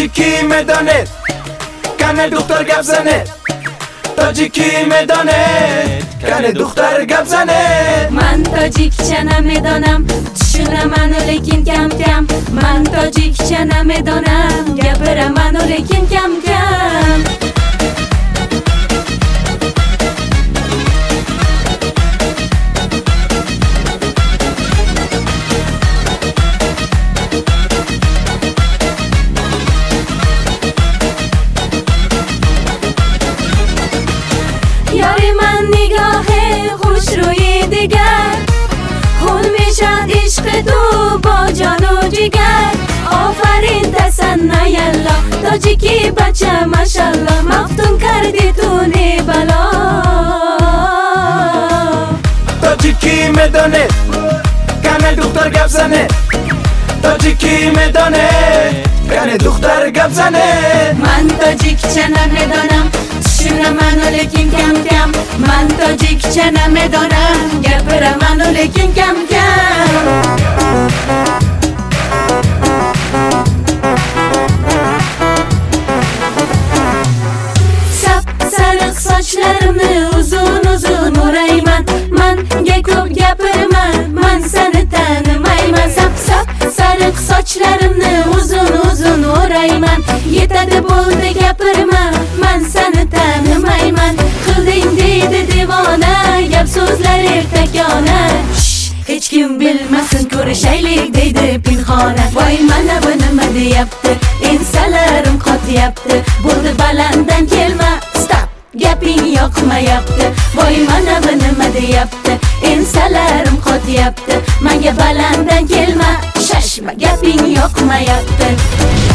تاجیکی میدانه کنه دختر گپ زنه تاجیکی میدانه کنه دختر گپ زنه من تاجیکچه نمیدانم تشنه منو لیکن کم کم من تاجیکچه نمیدانم گپره منو لیکن کم کم یاری من نگاه خوش روی دیگر خون میشد عشق تو با جان و جگر آفرین تسنه یلا تاجیکی بچه ماشالله مفتون کردی تو بلا تاجیکی میدانه کنه دختر گپ زنه تاجیکی میدانه کنه دختر گپ زنه من تاجیکچه نمیدانم تشنه منو لیکن کم کم من تاجیکچه نمیدانم گپره منو لیکن کم کم سرخ saçlarımı uzun uzun orayman man gekop gapirman man seni tanımayman sap sarık saçlarımı uzun uzun orayman yetadi bo'ldi gapirma man seni tanımayman qilding deydi divona gap so'zlar ertakona hech kim bilmasin ko'rishaylik deydi pinhona voy mana bu nima deyapti ensalarim qotyapti bo'ldi balanddan kelma gaping yoqmayapti voy mana bu nima deyapti ensalarim qotyapti menga balanddan kelma shashma gaping yoqmayapti